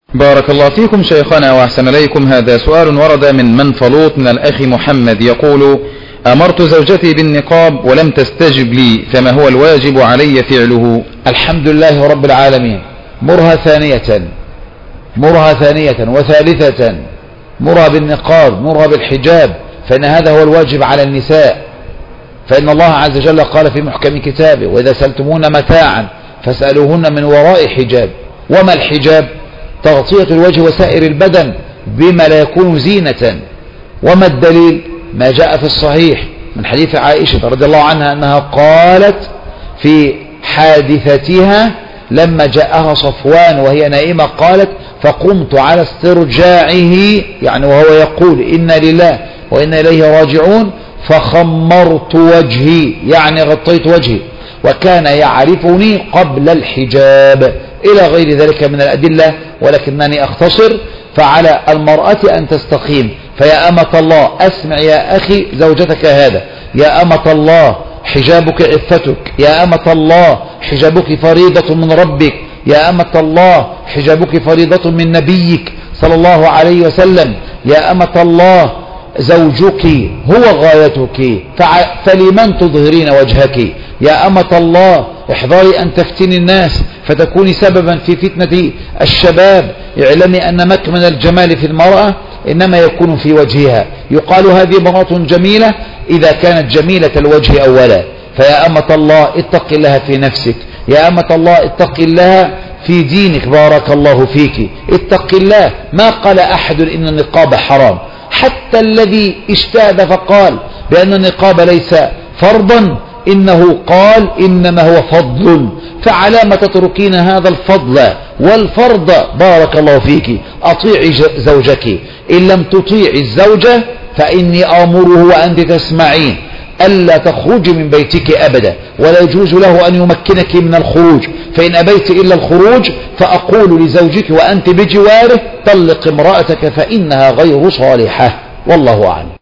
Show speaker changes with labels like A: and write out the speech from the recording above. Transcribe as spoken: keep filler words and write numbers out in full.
A: بارك الله فيكم شيخنا وأحسن إليكم. هذا سؤال ورد من منفلوط من الأخ محمد يقول: أمرت زوجتي بالنقاب ولم تستجب لي، فما هو الواجب علي فعله؟
B: الحمد لله رب العالمين. مرها ثانية مرها ثانية وثالثة، مرها بالنقاب، مرها بالحجاب، فإن هذا هو الواجب على النساء. فإن الله عز وجل قال في محكم كتابه: وإذا سألتمون متاعا فاسألوهن من وراء حجاب. وما الحجاب؟ تغطية الوجه وسائر البدن بما لا يكون زينة. وما الدليل؟ ما جاء في الصحيح من حديث عائشة رضي الله عنها أنها قالت في حادثتها لما جاءها صفوان وهي نائمة، قالت: فقمت على استرجاعه، يعني وهو يقول إنا لله وإنا إليه راجعون، فخمرت وجهي، يعني غطيت وجهي، وكان يعرفني قبل الحجاب، إلى غير ذلك من الأدلة، ولكنني أختصر. فعلى المرأة أن تستقيم. فيا أمة الله، أسمع يا أخي زوجتك هذا: يا أمة الله حجابك عفتك، يا أمة الله حجابك فريضة من ربك، يا أمة الله حجابك فريضة من نبيك صلى الله عليه وسلم، يا أمة الله زوجك هو غايتك، فلمن تظهرين وجهك؟ يا أمة الله احذري أن تفتني الناس فتكوني سببا في فتنة الشباب. اعلمي أن مكمن الجمال في المرأة إنما يكون في وجهها. يقال هذه امرأة جميلة إذا كانت جميلة الوجه أولا. فيا أمة الله اتق الله في نفسك، يا أمة الله اتق الله في دينك، بارك الله فيك، اتق الله. ما قال أحد إن النقاب حرام، حتى الذي اجتهد فقال بأن النقاب ليس فرضا إنه قال إنما هو فضل. فعلى ما تتركين هذا الفضل والفرض؟ بارك الله فيك، أطيعي زوجك. إن لم تطيعي الزوجة فإني آمره وأنت تسمعين ألا تخرجي من بيتك أبدا، ولا يجوز له أن يمكنك من الخروج. فإن أبيت إلا الخروج فأقول لزوجك وأنت بجواره: طلق امرأتك فإنها غير صالحة. والله أعلم.